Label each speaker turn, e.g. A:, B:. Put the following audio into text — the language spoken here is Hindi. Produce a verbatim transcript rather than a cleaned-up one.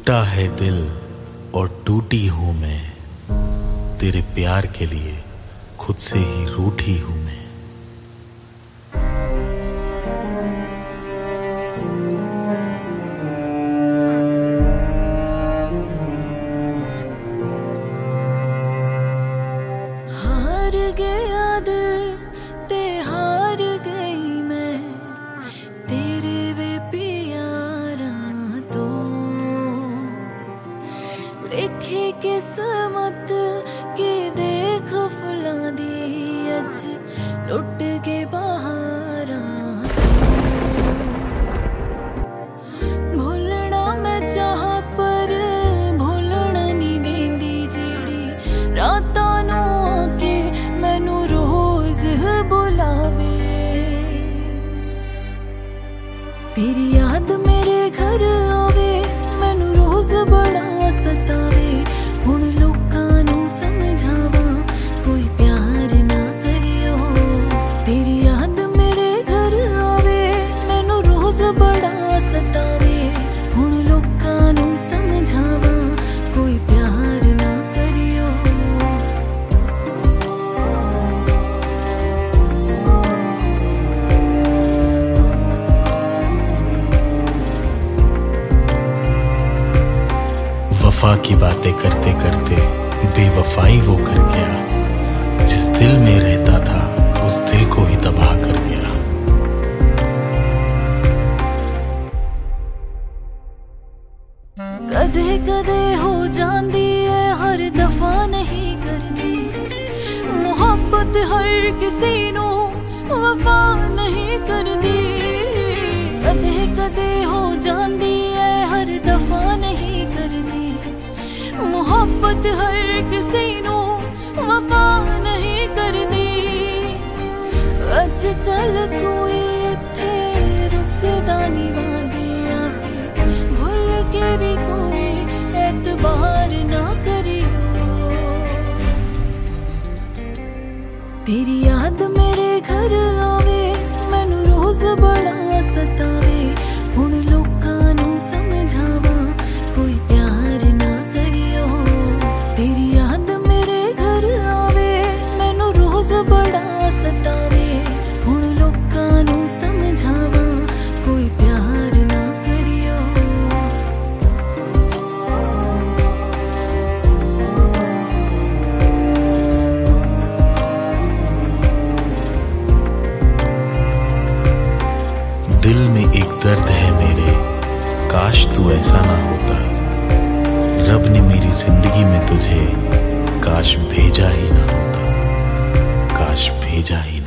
A: टूटा है दिल और टूटी हूं मैं, तेरे प्यार के लिए खुद से ही रूठी हूं मैं।
B: हार गया दिल ते हार गई मैं, तेरे वे प्यारा तो लिखे किस्मत के देख फुला दी अज लुट के बहारा तो भूलना मैं चाह पर भूलना नहीं देंदी जेड़ी रातां नू आके मैनू रोज बुलावे। तेरी याद मेरे घर आवे मैनू रोज बड़ा सतावे, हुण लोकां नू समझावा कोई प्यार ना करियो। तेरी याद मेरे घर आवे मैनू रोज बड़ा सतावे, हुण लोकां नू समझावा कोई प्यार ना करियो।
A: वफा की बातें करते करते बेवफाई वो कर गया, जिस दिल में रहता था उस दिल को ही तबाह कर गया।
B: कदे कदे हो जांदी है हर दफा नहीं करदी, मोहब्बत हर किसी नू वफा नहीं करदी। कदे कदे हो जांदी है हर दफा नहीं करदी, मोहब्बत हर किसी नू वफा नहीं करदी। अजकल कोई इत्थे रुकदा नहीं वादियां ते, भुल के भी कोई एतबार ना करियो। तेरी याद मेरे घर आवे मैनू रोज बड़ा सतावे, हुण लोकां नू समझावा कोई प्यार ना करियो। तेरी याद मेरे घर आवे मैनू रोज बड़ा सतावे, हुण लोकां नू समझावा कोई प्यार ना करियो।
A: दिल में एक दर्द है मेरे, काश तू ऐसा ना होता। रब ने मेरी जिंदगी में तुझे काश भेजा ही ना होता, काश भेजा ही ना।